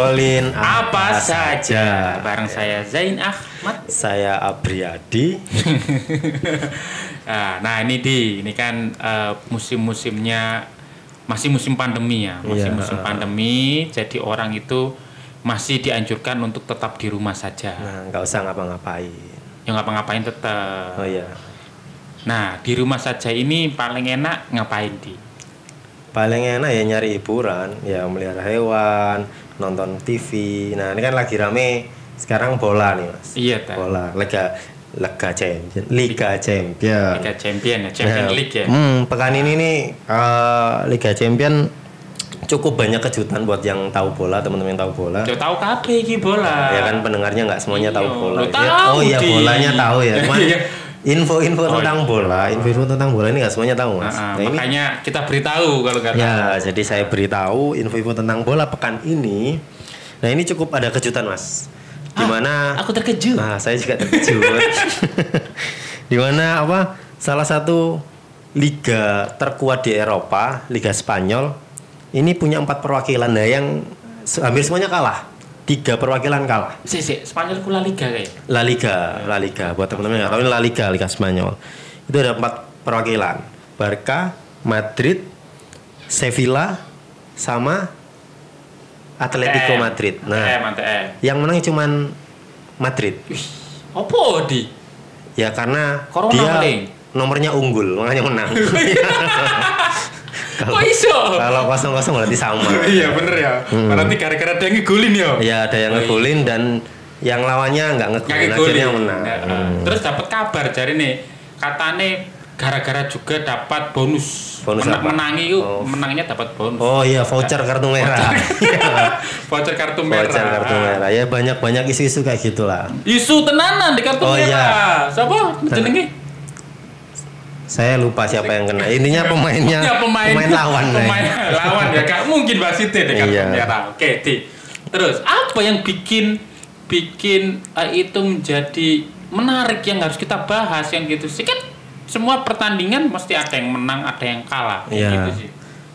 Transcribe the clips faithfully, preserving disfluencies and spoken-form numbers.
ngobrolin apa, apa saja. Bareng saya Zain Ahmad. Saya Abriadi. nah, nah ini di, ini kan uh, musim-musimnya masih musim pandemi ya, masih yeah. musim pandemi. Jadi orang itu masih dianjurkan untuk tetap di rumah saja. Nah, nggak usah ngapa-ngapain. Ya ngapa-ngapain tetap. Oh iya. Nah, di rumah saja ini paling enak ngapain di? Paling enak ya nyari hiburan, ya melihara hewan, nonton T V. Nah ini kan lagi rame sekarang bola nih mas. Iya tak. Bola, Liga Liga Champion, Liga Champion. Liga Champion ya, Champion nah, League ya. Hmm, pekan ini nih uh, Liga Champion cukup banyak kejutan buat yang tahu bola, teman-teman yang tahu bola. Yo tahu kabeh iki bola. Ya kan pendengarnya nggak semuanya tahu bola. Ya, tahu oh iya di... bolanya tahu ya. Cuman info-info oh, tentang bola, info-info tentang bola ini nggak semuanya tahu mas. Nah, nah, makanya ini, kita beritahu kalau nggak ya, tahu. Jadi saya beritahu info-info tentang bola pekan ini. Nah ini cukup ada kejutan mas. Dimana? Ah, aku terkejut. Nah saya juga terkejut. Dimana apa? Salah satu liga terkuat di Eropa, Liga Spanyol, ini punya empat perwakilan. Nah yang hampir semuanya kalah. Tiga perwakilan kalah. Si, si, Spanyol ku La Liga kayak. La Liga, La Liga. Buat teman-teman yang tahu ini La Liga, Liga Spanyol. Itu ada empat perwakilan. Barca, Madrid, Sevilla, sama Atletico M. Madrid. Nah, M, M. yang menang cuman Madrid. Wih, apa di? Ya karena Corona dia paling. nomornya unggul, makanya menang. Kok iso? Kalau kosong-kosong berarti sama. Iya bener ya. Hmm. Berarti gara-gara ada yang ngegolin ya. Iya ada yang ngegolin dan yang lawannya nggak ngegolin akhirnya menang. Nah, hmm. Terus dapat kabar dari nih katane gara-gara juga dapat bonus. Bonus Men- apa? Menangi itu oh. menangnya dapat bonus. Oh iya voucher kartu merah. Voucher kartu merah. Voucher kartu merah. Ya banyak-banyak isu-isu kayak gitulah. Isu tenanan di kartu oh, merah. Iya. Siapa jenenge? Saya lupa siapa yang kena. Intinya pemainnya ya, pemain, pemain lawan. Pemain ya. lawan ya. Gak mungkin wasit deh kartu iya. merah. Oke, di. Terus apa yang bikin bikin uh, itu menjadi menarik yang harus kita bahas yang gitu sih kan semua pertandingan mesti ada yang menang, ada yang kalah iya. gitu sih.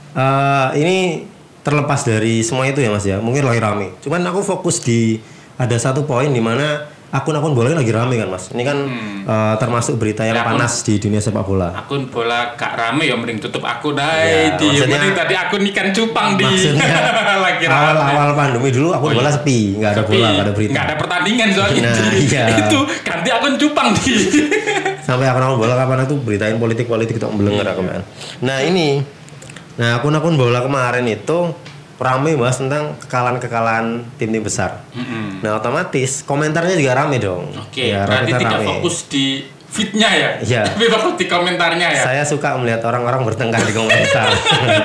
Uh, ini terlepas dari semua itu ya Mas ya. Mungkin lagi rame. Cuman aku fokus di ada satu poin di mana akun-akun bola lagi rame kan Mas. Ini kan hmm. uh, termasuk berita yang ya, akun, panas di dunia sepak bola. Akun bola gak rame ya mending tutup akun aja. Ya, di mending tadi akun ikan cupang di lagi rame. Awal-awal pandemi dulu akun oh, bola iya. sepi, nggak ada sepi. bola, nggak ada berita. Nggak ada pertandingan soalnya. Nah, iya. Itu ganti akun cupang di. Sampai akun-akun bola kapan itu beritain politik-politik itu belengger aku kan. Nah ini, nah akun-akun bola kemarin itu rame bahas tentang kekalahan-kekalahan tim-tim besar. Mm-hmm. Nah otomatis komentarnya juga rame dong. Oke. Okay, ya, berarti tidak rame. fokus di feednya ya. Iya. Tapi fokus di komentarnya ya. Saya suka melihat orang-orang bertengkar di komentar.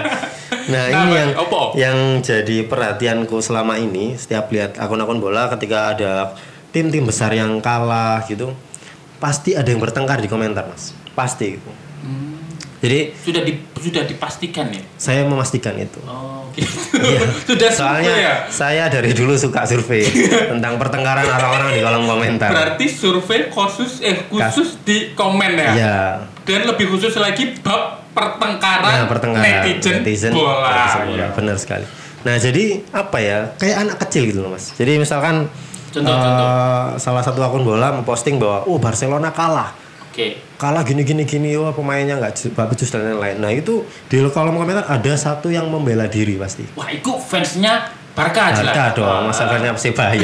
nah, nah ini yang opo? yang jadi perhatianku selama ini setiap lihat akun-akun bola ketika ada tim-tim besar yang kalah gitu, pasti ada yang bertengkar di komentar mas. Pasti gitu. Hmm. Jadi sudah di, sudah dipastikan ya. Saya memastikan itu. Oh, gitu. Ya. Sudah soalnya ya? Saya dari dulu suka survei tentang pertengkaran orang-orang di kolom komentar. Berarti survei khusus eh khusus Kas- di komen ya. Iya. Dan lebih khusus lagi bab pertengkaran, nah, pertengkaran netizen, netizen bola. bola. Ya. Benar sekali. Nah, jadi apa ya? Kayak anak kecil gitu loh, Mas. Jadi misalkan contoh, uh, contoh. salah satu akun bola memposting bahwa oh Barcelona kalah. Okay. Kalah gini gini gini, wah pemainnya nggak becus dan lain-lain. Nah itu di kolom komentar ada satu yang membela diri pasti. Wah itu fansnya Barca aja lah. Barca dong, masa fansnya Persebaya.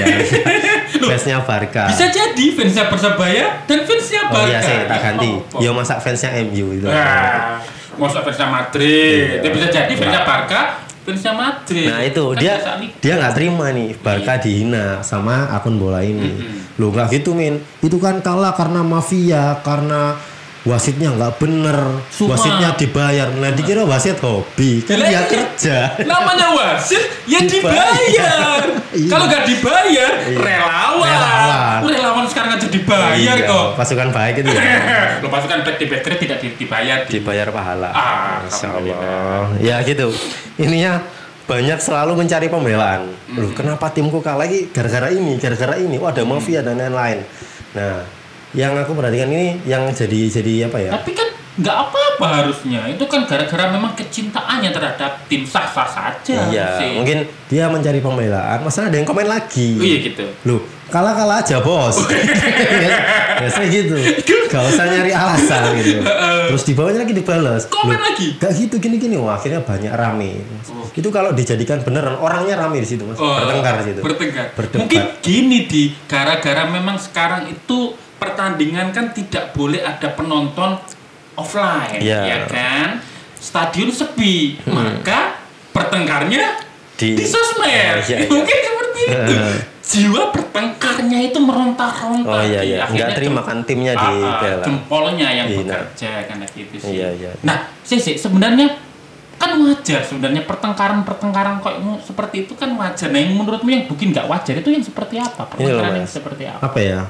Fansnya Barca. Bisa jadi fansnya Persebaya dan fansnya Barca. Oh iya sih, tak ganti. Oh, oh. Ya masa fansnya M U itu. Nah, masa fansnya Madrid. Dia bisa jadi fansnya Barca, fansnya Madrid. Nah itu kan dia dia nggak terima nih Barca dihina sama akun bola ini. Mm-hmm. Loh nggak gitu min, itu kan kalah karena mafia, karena wasitnya nggak bener, Suma. wasitnya dibayar. Nah dikira wasit hobi, kan dia kerja. Namanya wasit ya dibayar. Kalau nggak dibayar, iya. relawan. relawan. Relawan sekarang aja dibayar iya, kok. Pasukan baik itu ya. Lo pasukan baik di Belgrade tidak dibayar. Di... Dibayar pahala. Ah, Masya Allah. Ya gitu. Ininya banyak selalu mencari pembelaan. Mm. Loh, kenapa timku kalah lagi? Gara-gara ini, gara-gara ini. Oh, ada mafia mm. dan lain-lain. Nah, yang aku perhatikan ini yang jadi jadi apa ya? Tapi kan nggak apa-apa harusnya. Itu kan gara-gara memang kecintaannya terhadap tim sah-sah saja. Iya, sih. mungkin dia mencari pembelaan. Masalah ada yang komen lagi. Oh iya gitu. Loh, kalah-kalah aja bos. Biasanya gitu. Gak usah nyari alasan gitu. Terus di bawahnya lagi dibalas. Komen Loh, lagi. Gak gitu gini-gini. Wah, akhirnya banyak rame. Oh. Itu kalau dijadikan beneran orangnya rame di situ mas. Oh, bertengkar di situ. Bertengkar. Mungkin gini di gara-gara memang sekarang itu pertandingan kan tidak boleh ada penonton offline, yeah. ya kan? Stadion sepi, hmm. maka pertengkarnya di, di sosmed. Uh, iya, Mungkin iya. seperti itu. Jiwa bertengkarnya itu meronta-ronta. Oh iya iya. Enggak terima kan timnya di uh, jempolnya yang iya, bekerja kan gitu sih. Iya iya. Nah, sih sih sebenarnya kan wajar sebenarnya pertengkaran-pertengkaran kok seperti itu kan wajar. Nah, yang menurutmu yang bikin nggak wajar itu yang seperti apa? Pertengkaran yang seperti apa? Apa ya?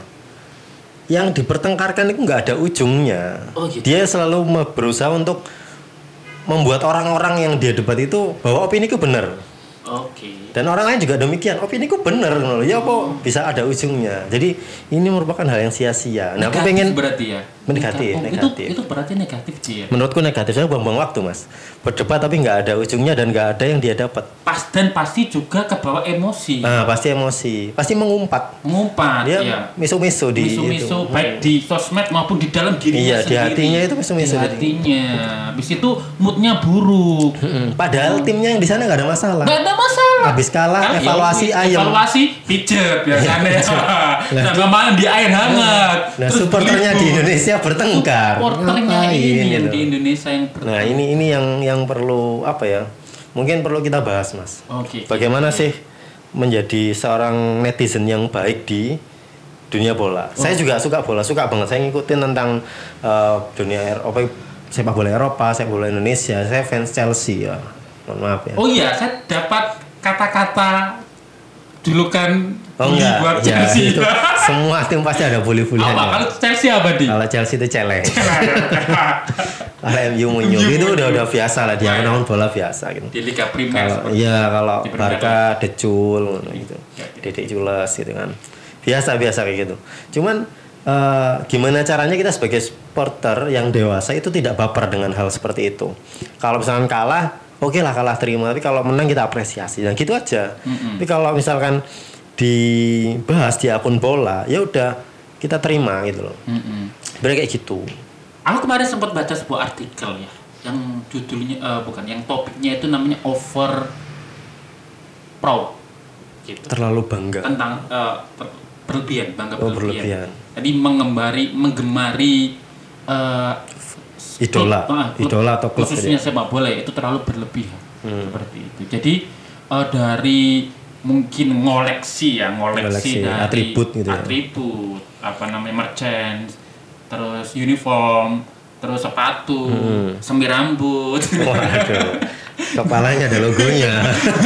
Yang dipertengkarkan itu nggak ada ujungnya. Oh, gitu. Dia selalu berusaha untuk membuat orang-orang yang dia debat itu bahwa opini ku benar. Oke. Okay. Dan orang lain juga demikian. Opini ku benar, ya kok oh. bisa ada ujungnya. Jadi ini merupakan hal yang sia-sia. Nah, negatif aku pengen berarti ya. Negatif, oh, negatif. Itu, itu berarti negatif sih ya. Menurutku negatif, saya buang-buang waktu mas. Berdebat tapi nggak ada ujungnya dan nggak ada yang dia dapat. Pas dan pasti juga kebawa emosi. Nah, pasti emosi, pasti mengumpat. Mengumpat. Dia iya. misu-misu di misu-misu itu. Baik di sosmed maupun di dalam dirinya iya, sendiri. Iya, di hatinya itu misu-misu. Di hatinya. Habis itu moodnya buruk. Hmm, padahal hmm. timnya yang di sana nggak ada masalah. Nggak ada masalah. Habis kalah, kan, evaluasi ya, ayam. Evaluasi pijet ya kan ya. Sama malam di air hangat. Nah, supporternya di Indonesia bertengkar. Supporternya ini yang di Indonesia yang bertengkar. Nah, ini ini yang yang perlu apa ya? Mungkin perlu kita bahas, Mas. Oke. Okay, Bagaimana okay. sih menjadi seorang netizen yang baik di dunia bola? Oh. Saya juga suka bola, suka banget. Saya ngikutin tentang uh, dunia Eropa, sepak bola Eropa, sepak bola Indonesia. Saya fans Chelsea ya. Mohon maaf ya. Oh iya, saya dapat kata-kata julukan oh, enggak, buat ya, Chelsea. Itu, semua tim pasti ada bully-bullyan. Kalau Chelsea apa di? Kalau Chelsea itu celeng. Kalau M U munyuk itu udah udah biasa lah, dia namun bola biasa gitu. Di Liga Primer. Iya, kalau Barca decul gitu. Dedek cules gitu kan. Biasa-biasa kayak gitu. Cuman uh, gimana caranya kita sebagai supporter yang dewasa itu tidak baper dengan hal seperti itu. Kalau misalkan kalah, oke okay lah kalah terima, tapi kalau menang kita apresiasi dan gitu aja. Mm-hmm. Tapi kalau misalkan dibahas di akun bola, ya udah kita terima gitu loh. Mm-hmm. Berarti kayak gitu. Aku kemarin sempat baca sebuah artikel ya, yang judulnya uh, bukan, yang topiknya itu namanya over proud. Gitu. Terlalu bangga. Tentang uh, per- berlebihan, bangga oh, berlebihan. berlebihan. Jadi mengembari, menggemari uh, idola, klub, klub, idola atau klub khususnya sepak bola ya, itu terlalu berlebihan hmm. seperti itu. Jadi uh, dari mungkin ngoleksi ya, ngoleksi, ngoleksi dari atribut gitu ya. Atribut, apa namanya, merchant, terus uniform, terus sepatu, hmm. semir rambut. Waduh. Kepalanya ada logonya.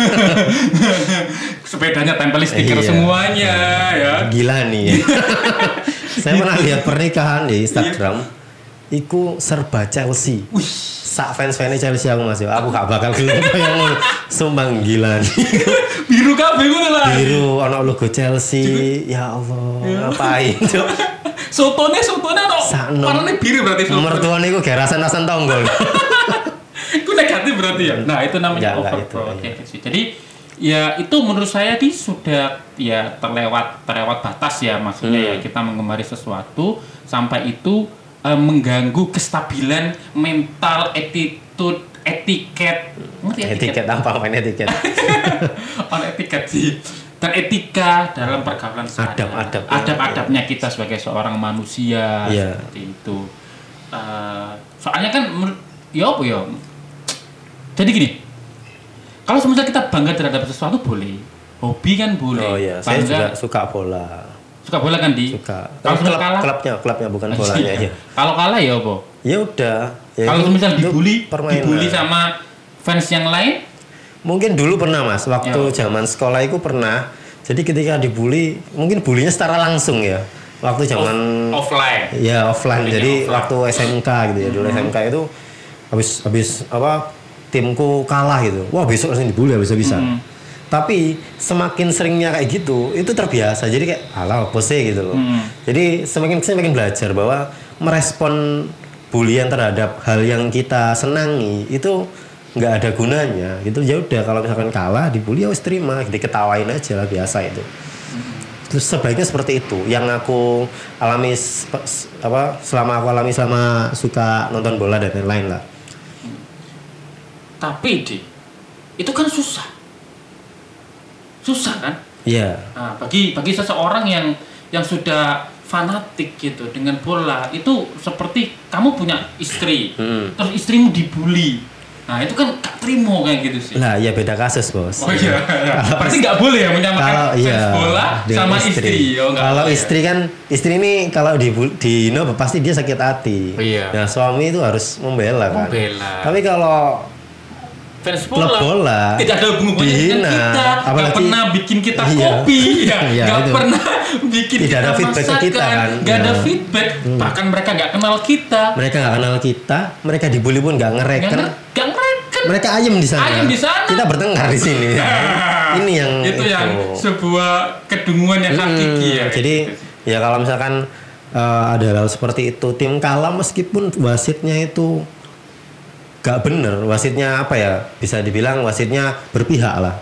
Sepedanya tempel stiker iya. semuanya ya. Gila nih. Saya pernah lihat pernikahan di Instagram. Iku serba Chelsea. Wih, sak fans-fans Chelsea aku Mas. Aku gak bakal gelem yang sumbang gila nih. Biru kabeh ngono lah. Biru ana logo Chelsea. Ya Allah, ngapain, Cuk? Sotone sotone to. Warnane biru berarti soto. Mertuane iku gak rasan-rasan tonggol. Iku negatif berarti ya. Nah, itu namanya overproud. Ya, jadi ya itu menurut saya di sudah ya terlewat terlewat batas ya, maksudnya hmm. ya kita mengemari sesuatu sampai itu uh, mengganggu kestabilan mental, attitude, etiket. Ngerti etiket? Etiket apa main etiket? On etiket sih. Dan etika dalam pergaulan sehari-hari. Adab-adab. Adab-adabnya kita sebagai seorang manusia yeah. seperti itu. Uh, soalnya kan ya apa ya? Jadi gini. Kalau semisal kita bangga terhadap sesuatu boleh. Hobi kan boleh. Oh iya, saya juga suka bola. Suka bola kan di? Suka. Kalau klub, kalah, klubnya, klubnya bukan bolanya ya. Kalau kalah ya apa? Ya udah. Ya kalau misal dibully, dibully sama fans yang lain? Mungkin dulu pernah Mas, waktu ya. zaman sekolah itu pernah. Jadi ketika dibully, mungkin bulinya secara langsung ya. Waktu zaman Off, offline. Ya offline. Bulinya Jadi offline. waktu S M K gitu ya. Dulu hmm. S M K itu habis habis apa? Timku kalah gitu. Wah besok langsung dibully habis-habisan. Hmm. Tapi semakin seringnya kayak gitu, itu terbiasa. Jadi kayak alah apa sih gitu loh. Hmm. Jadi semakin semakin belajar bahwa merespon bulian terhadap hal yang kita senangi itu nggak ada gunanya gitu. Ya udah kalau misalkan kalah dibully ya wis terima, diketawain aja lah, biasa itu. Terus sebaiknya seperti itu yang aku alami apa selama aku alami selama suka nonton bola dan lain-lain lah. Tapi di itu kan susah, susah kan? Iya. Yeah. Nah, bagi bagi seseorang yang yang sudah fanatik gitu dengan bola itu seperti kamu punya istri, hmm. terus istrimu dibully. Nah itu kan gak terima kayak gitu sih. Nah ya beda kasus bos. Oh iya, iya. Berarti gak boleh ya menyamakan kalau, fans iya, bola sama istri, istri. Oh, kalau boleh. Istri kan, istri ini kalau di di no pasti dia sakit hati. Oh, iya. Nah suami itu harus membela kan. Membela. Tapi kalau fans bola, bola tidak ada hubungannya dengan kita, apalagi, gak pernah bikin kita iya, kopi, ya, iya, gak itu. pernah bikin tidak kita ada feedback masakan, ke kita kan, gak ya. ada feedback, hmm. bahkan mereka gak kenal kita, mereka gak kenal kita, mereka dibully pun gak ngereken, gak ngereken, mereka ayem di sana, ayem di sana, kita bertengkar di sini, ini yang itu, itu yang sebuah kedunguan yang hakiki hmm, ya. Jadi gitu. Ya kalau misalkan uh, ada hal seperti itu, tim kalah meskipun wasitnya itu gak bener, wasitnya apa ya, bisa dibilang wasitnya berpihak lah,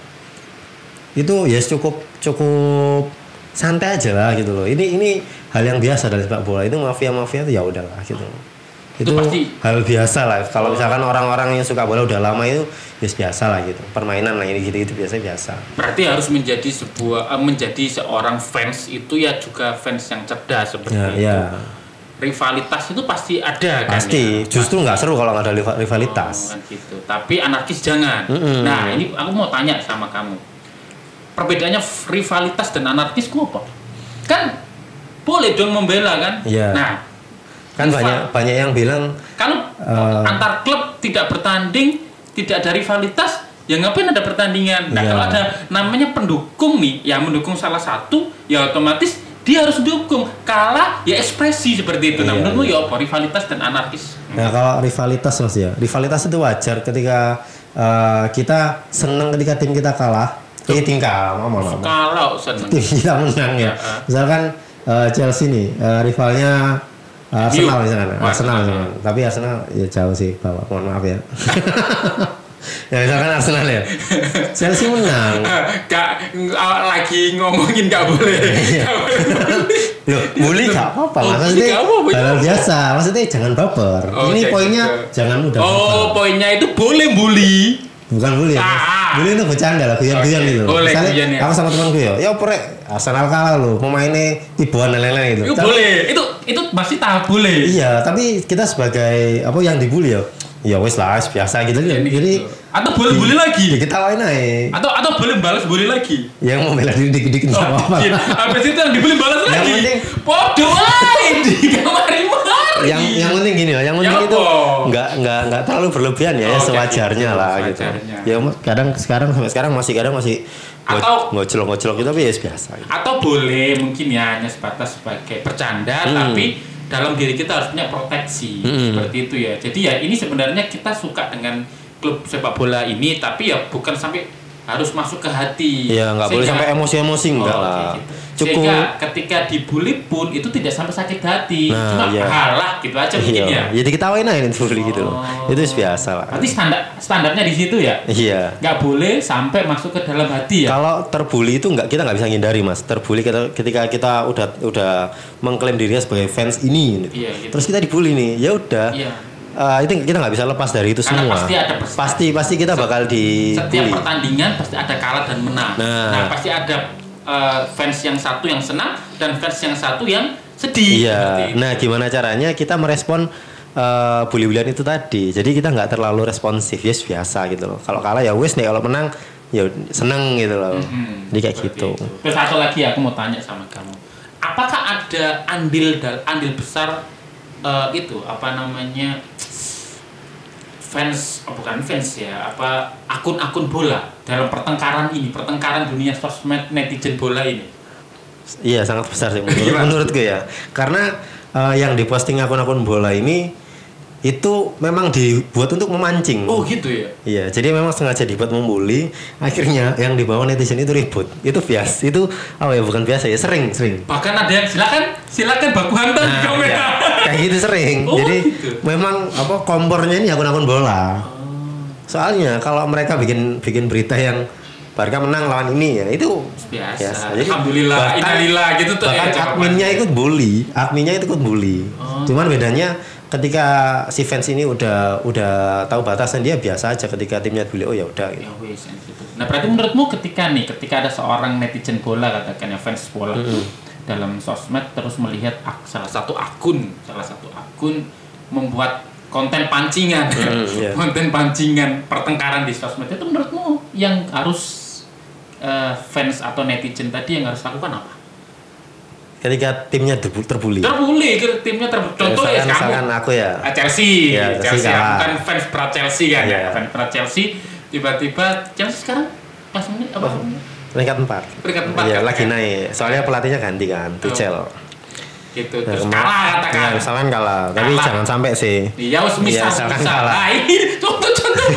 itu ya cukup cukup santai aja lah gitu loh. Ini ini hal yang biasa dari sepak bola, itu mafia mafia itu ya udahlah gitu. Itu, itu pasti hal biasa lah. Kalau misalkan orang-orang yang suka bola udah lama itu ya biasa lah gitu, permainan lah ini gitu itu biasa biasa. Berarti harus menjadi sebuah menjadi seorang fans itu ya juga fans yang cerdas seperti ya, itu. Ya. Rivalitas itu pasti ada kan, pasti ya? Justru nggak seru kalau nggak ada rivalitas. Oh, kan gitu. Tapi anarkis jangan. Mm-hmm. Nah ini aku mau tanya sama kamu, perbedaannya rivalitas dan anarkis itu apa? Kan boleh dong membela kan? Yeah. Nah kan rival, banyak banyak yang bilang kalau uh, antar klub tidak bertanding, tidak ada rivalitas, ya ngapain ada pertandingan? Nah yeah. Kalau ada namanya pendukung nih, yang mendukung salah satu, ya otomatis dia harus dukung, kalah ya ekspresi seperti itu. Nah, iya, menurutmu iya. ya apa rivalitas dan anarkis? Nah, kalau rivalitas mas ya, rivalitas itu wajar ketika uh, kita senang ketika tim kita kalah, eh tim kalah, mau mau kalah senang. Tim kita menang ya. Uh-huh. Misalkan uh, Chelsea nih, uh, rivalnya uh, Arsenal misalkan, Arsenal misalkan. Tapi Arsenal ya jauh sih, Bapak. Mohon maaf ya. Ya misalkan Arsenal ya, Chelsea menang. Gak lagi ngomongin gak boleh. Loh, bully gak apa-apa. Oh, maksudnya hal biasa. Maksudnya jangan baper. Oh, ini poinnya gitu. Jangan mudah. Oh, poinnya itu boleh bully. Bukan bully ya. Ah. Bully itu bercanda lah, guyon-guyon okay. gitu. Boleh, misalnya ya. Aku sama temanku ya, ya prek Arsenal kalah loh, pemainnya tibuan dan lain-lain gitu. Itu tapi, boleh. Itu itu masih tahap boleh. Iya, tapi kita sebagai apa yang dibully ya. Ya wes lah biasa gitu ya, jadi gitu. Atau boleh bully lagi ya kita lain aja atau atau boleh balas bully lagi yang mau bela diri dikit-dikit oh, apa habis itu yang dibully balas yang lagi penting podo aja di kamar-kamar yang yang penting gini loh, yang penting ya itu nggak nggak nggak terlalu berlebihan ya, oh, sewajarnya gitu, lah sewajarnya. Gitu ya kadang sekarang sampai sekarang masih kadang masih atau ngocok-ngocok gitu tapi ya biasa gitu. Atau boleh mungkin ya hanya sebatas sebagai bercanda hmm. tapi dalam diri kita harus punya proteksi hmm. seperti itu ya. Jadi ya ini sebenarnya kita suka dengan klub sepak bola ini, tapi ya bukan sampai harus masuk ke hati. Iya, nggak boleh sampai emosi-emosi enggak oh, lah. Gitu. Cukup. Sehingga ketika dibully pun itu tidak sampai sakit hati, nah, cuma iya. halah gitu aja mungkin iya. ya. Jadi ketawain aja dibully oh. gitu loh. Itu biasa lah. Berarti standar standarnya di situ ya. Iya. Nggak boleh sampai masuk ke dalam hati ya. Kalau terbully itu nggak kita nggak bisa hindari mas. Terbully kita, ketika kita udah udah mengklaim dirinya sebagai fans ini, gitu. Iya, gitu. Terus kita dibully nih, ya udah. Iya. Uh, itu kita nggak bisa lepas dari itu karena semua. Pasti ada pesan. Pasti pasti kita bakal di. Setiap pertandingan pasti ada kalah dan menang. Nah, nah pasti ada uh, fans yang satu yang senang dan fans yang satu yang sedih. Iya. Nah, gimana caranya kita merespon uh, bully-bullyan itu tadi? Jadi kita nggak terlalu responsif, yes biasa gitu loh. Kalau kalah ya wes nih, kalau menang ya seneng gitu loh. Mm-hmm. Jadi kayak gitu. Itu. Terus satu lagi aku mau tanya sama kamu, apakah ada andil andil besar uh, itu apa namanya? fans, oh bukan fans ya, apa akun-akun bola dalam pertengkaran ini, pertengkaran dunia sosmed netizen bola ini? Iya sangat besar sih menurut, menurutku ya, karena uh, yang diposting akun-akun bola ini itu memang dibuat untuk memancing. Oh gitu ya? Iya, jadi memang sengaja dibuat membuli, akhirnya yang dibawa netizen itu ribut. Itu biasa, itu oh ya bukan biasa ya, sering sering. Bahkan ada yang silakan silakan baku hantam nah, di kamera. Ya, kayak kayak gitu sering. Oh, Jadi gitu. memang apa kompornya ini akun-akun bola. Soalnya kalau mereka bikin bikin berita yang Barca menang lawan ini ya itu biasa. biasa. Jadi alhamdulillah, bahkan, innalillah gitu tuh bahkan ya. adminnya ikut bully, adminnya itu ikut bully. Oh. Cuman bedanya ketika si fans ini udah udah tahu batasan dia biasa aja ketika timnya bully oh ya udah gitu. Ya wes gitu. Nah, berarti menurutmu ketika nih ketika ada seorang netizen bola katakan ya fans bola Mm-hmm. dalam sosmed terus melihat ak- salah satu akun, salah satu akun membuat konten pancingan, Mm, yeah. konten pancingan pertengkaran di sosmed itu menurutmu yang harus uh, fans atau netizen tadi yang harus lakukan apa? Ketika timnya terbu- terbully. Terbully, timnya terbully. Contoh ya, misalkan, misalkan aku ya. Chelsea, Ya, Chelsea, Chelsea aku kalah. kan fans berat Chelsea kan Ya. ya, fans berat Chelsea. Tiba-tiba Chelsea sekarang kelas menit apa? Oh, peringkat empat. Peringkat empat. Iya, kan? lagi naik. Soalnya pelatihnya ganti kan, Tuchel. Gitu, Nah, terus kemar- kalah katakan. Ya, misalkan kalah, tapi Kalah. jangan sampai sih. Iya, harus misal, Iya, misalkan misal. kalah. Nah, ini contoh-contoh.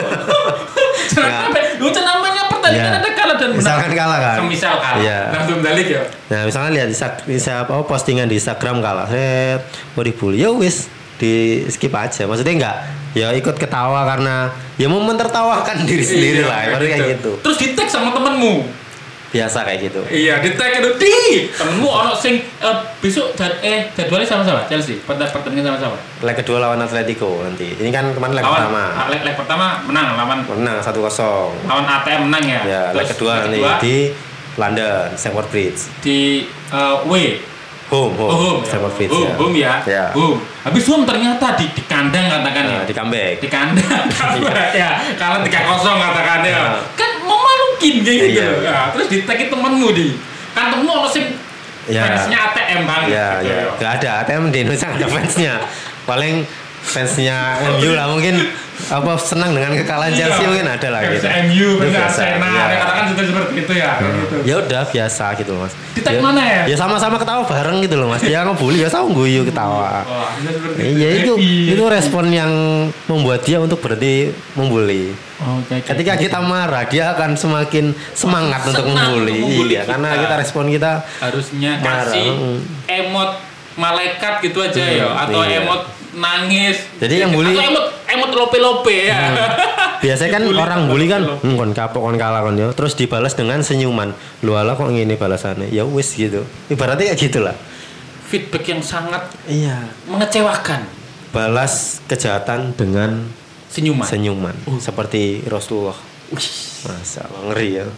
Jangan Ya. sampai. Lu namanya pertandingan Ya. ada kalah dan menang. Misalkan kalah kan. Semisal kalah. Iya. Langsung balik ya. Nah, misalkan lihat di, di apa postingan di Instagram kalah, set mau dibully, ya wis di skip aja. Maksudnya enggak ya ikut ketawa karena ya mau mentertawakan diri sendiri Iya, lah, ibaratnya kayak gitu. Terus di tag sama temenmu. Biasa kayak gitu. Iya, di tag itu di temenmu ono sing eh, besok jad, eh jadwalnya sama-sama Chelsea. Pertandingan pertandingan sama-sama. Leg kedua lawan Atletico nanti. Ini kan kemarin leg pertama. Leg, leg pertama menang lawan Menang satu kosong. lawan A T M menang ya. Ya, leg Terus kedua leg nanti kedua di London, Stamford Bridge. di uh, W. Home, home. Oh, home, ya. Stamford Bridge. home, ya. home ya. Ya. Home. Habis home ternyata di, di kandang katakan ya. Nah, di comeback. Di kandang. comeback ya. Kalah tiga kosong katakan ya. Nah. Kan memalukin kayak gitu. Iya. Ya, terus di tag temenmu di. Kan temenmu ono sing Ya. fansnya A T M banget. Ya, gitu. ya. Gak ada A T M di Indonesia nggak ada fansnya. Paling fansnya M U lah mungkin apa senang dengan kekalahan Iya. Chelsea mungkin ada lah gitu. M U, Itu benar, biasa, Arsenal, ya. katakan sudah seperti itu ya. kayak gitu. Ya udah biasa gitu loh, Mas. Di tag mana ya? Ya sama-sama ketawa bareng gitu loh, Mas. Dia ngebully ya sama guyu ketawa. Wah, sudah seperti Iya itu Happy. itu respon yang membuat dia untuk berhenti membuli. Oke, oke. Ketika kita marah, dia akan semakin semangat untuk Senang membuli. untuk membuli Iya, kita. karena kita respon kita harusnya marah. kasih Mm. emot malaikat gitu aja ya, atau iya. emot nangis. Jadi yang bully- atau emot emot lope-lope ya. biasanya kan Dibully orang sama bully kan lope-lope. hmm, kon kapok kon kalah kon ya. Terus dibalas dengan senyuman. Lu ala kok ngene balasannya? Ya wis gitu. Ibaratnya kayak gitulah. Feedback yang sangat Iya. mengecewakan. Balas kejahatan dengan Senyuman. senyuman. Oh. Seperti Rasulullah. Wih, Masa Allah, ngeri ya.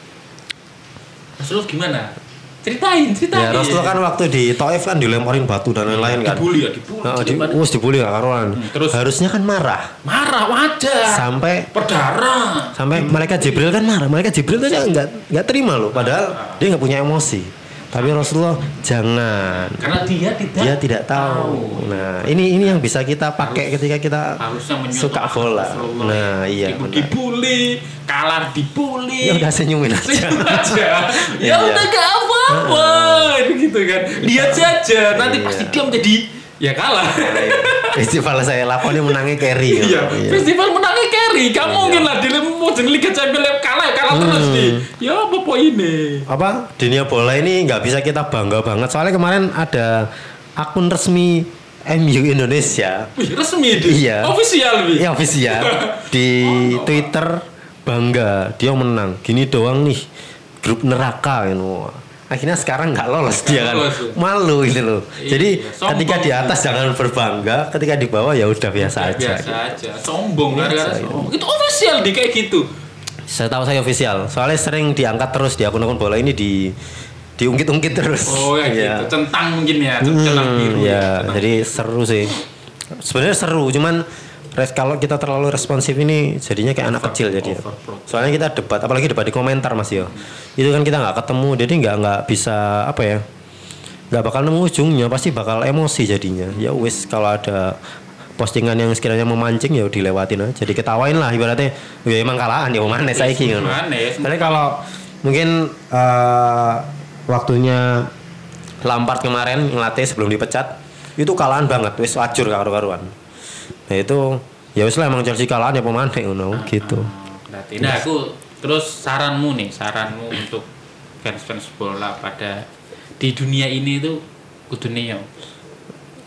Rasulullah gimana? Ceritain, ceritain. Ya Rasulullah kan waktu di Taif kan dilemparin batu dan lain-lain kan. Dibully ya, dibully. Nah, di, Gimana? us dibully gak karuan. Hmm, terus? Harusnya kan marah. Marah wajar. Sampai Berdarah. sampai malaikat Jibril kan marah. Malaikat Jibril tuh nggak nggak terima loh. Padahal dia nggak punya emosi. Tapi Rasulullah jangan. Karena dia tidak Dia tidak tahu. Nah, ini ini yang bisa kita pakai ketika kita harusnya menyuruh suka bola. Rasulullah. Nah, iya. Ibu benar. dibully, kalah dibully. Ya udah senyumin aja. Senyum aja. ya Iya. udah gak apa-apa, gitu kan. Lihat saja, nanti Iya. pasti dia menjadi ya kalah. Festival saya lakoni menangnya carry. Iya, festival menangnya carry. Gak Iya. mungkin lah di mau jadi Liga Champions kalah, kalah terus Hmm. nih. Ya apa ini? Apa dunia bola ini nggak bisa kita bangga banget. Soalnya kemarin ada akun resmi M U Indonesia. Wih, resmi dia. Iya. Official, Wi. Ya official di Twitter bangga dia menang. Gini doang nih grup neraka gitu. Akhirnya sekarang nggak lolos dia kan, lolos, ya. malu gitu loh. Jadi Iya, sombong. ketika di atas jangan berbangga, ketika di bawah ya udah biasa aja. Biasa gitu. aja. Sombong Biasa, gara-gara gitu. sombong. Itu official di kayak gitu. Saya tahu saya official, soalnya sering diangkat terus di akun-akun bola ini di diungkit-ungkit terus. Oh ya Iya. gitu. Centang mungkin ya, Hmm, centang biru. ya, centang jadi seru sih. Sebenarnya seru, cuman res kalau kita terlalu responsif ini jadinya kayak anak kecil jadi. over. Soalnya kita debat, apalagi debat di komentar Mas yo. Itu kan kita nggak ketemu, jadi nggak nggak bisa apa ya? Nggak bakal nemu ujungnya, pasti bakal emosi jadinya. Ya wis kalau ada postingan yang sekiranya memancing ya dilewatin aja, diketawain lah ibaratnya. Ya emang kalahan ya mana saiki ngono. Manis. Tapi kalau mungkin eh, waktunya Lampard kemarin ngelatih sebelum dipecat itu kalahan banget, wis wajur karu-karuan. Nah itu ya wis lah emang Chelsea kalahan ya pemain ngono gitu. Berarti nah aku terus saranmu nih, saranmu untuk fans-fans bola pada di dunia ini itu kudune ya.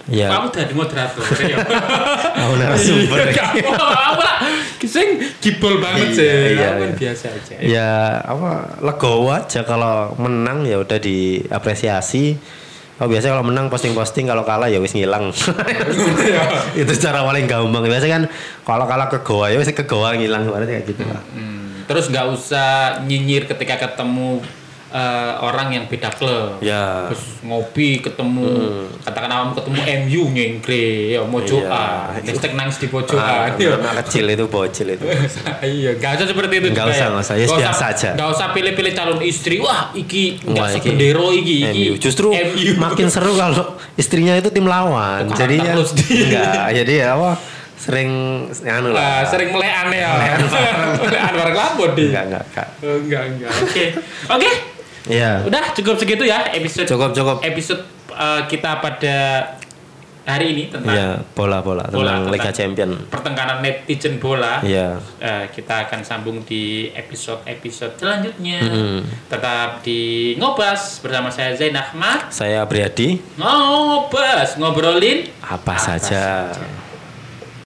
Ya. Kamu dadi moderator ya. Aku narasumber. Aku lah sing gibol banget sih. Iya, iya. Biasa aja. Ya, apa legowo aja kalau menang ya udah diapresiasi. Oh biasanya kalau menang posting-posting, kalau kalah ya wis ngilang. Itu cara paling gampang. Biasanya kan kalau kalah ke goa ya wis ke goa ngilang, berarti kayak gitu lah. Hmm. Terus nggak usah nyinyir ketika ketemu Uh, orang yang beda klub, ya. Terus ngopi ketemu, hmm. katakan awam ketemu M U nyengkre, ya mojokan, hashtag nangis di pojokan. Ah, anak kecil itu bocil itu. Iya, nggak usah seperti itu. Nggak usah, nggak usah, ya biasa aja. Nggak usah pilih-pilih calon istri, wah iki nggak sebendero iki, iki. Justru M U. Makin seru kalau istrinya itu tim lawan, Bukan jadinya enggak, jadi apa? Sering anu lah, sering melean ya, melean bareng lapor di. Enggak, enggak, enggak. Enggak, enggak. Oke, oke. Iya. Udah cukup segitu ya episode cukup cukup episode uh, kita pada hari ini tentang ya, bola-bola tentang bola, Liga Champion. Pertengkaran netizen bola. Iya. Uh, kita akan sambung di episode-episode selanjutnya. Hmm. Tetap di Ngobas bersama saya Zain Ahmad. Saya Priadi. Ngobas, ngobrolin apa, apa saja. saja.